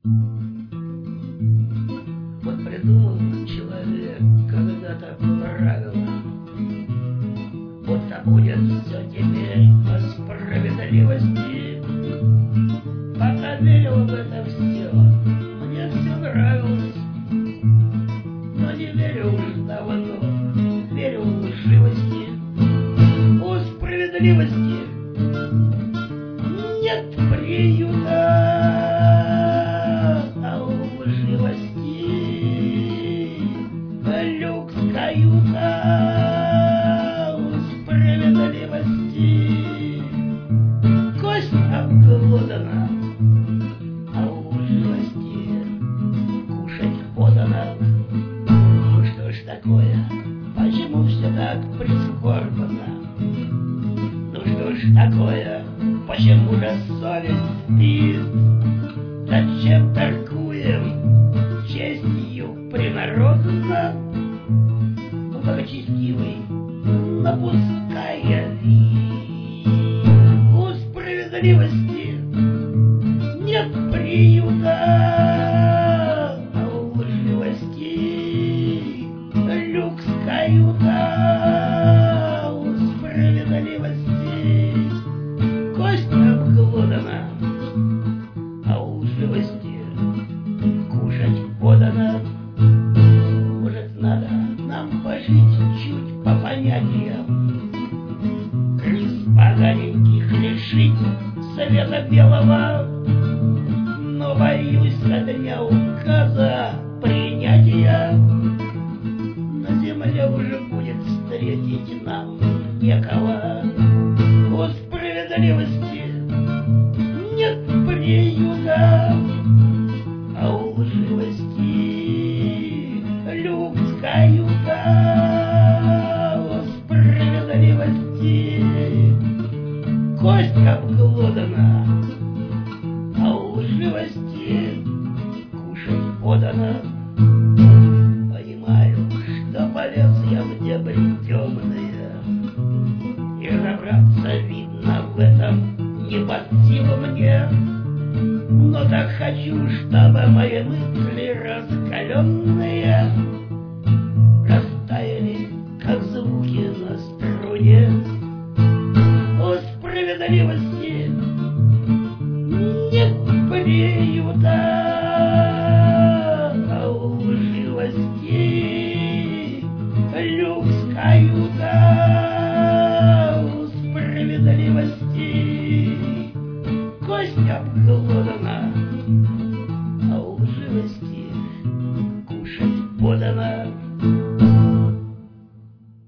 Вот придумал человек когда-то правило, будто будет все теперь по справедливости. Пока верил в это все, мне все нравилось, но не верю уж давно, верю в лживости. У справедливости нет приюта, а у лживости люкс каюта. У справедливости кость обглодана, а у лживости кушать подано. Ну что ж такое? Почему все так прискорбно? Ну что ж такое? Почему же совесть спит? Зачем торгуем честью принародно? Благочестивый, напуская вид. У справедливости нет приюта, а у лживости люкс каюта. У справедливости кость обглодана, а у лживости кушать подано. Может, надо нам пожить чуть по понятиям, крыс поганеньких лишить света белого. Но боюсь со дня указа принятия на земле уже будет встретить нам некого. У справедливости нет приюта, а у лживости люкс каюта. У справедливости кость обглодана, а у лживости кушать подано. Понимаю, что полез я в дебри темные, и разобраться видно в этом не под силу мне. Но так хочу, чтобы мои мысли раскаленные растаяли, как звуки на струне. У справедливости нет приюта, а у лживости люкс каюта. У справедливости кость обглодана, а у лживости кушать подано.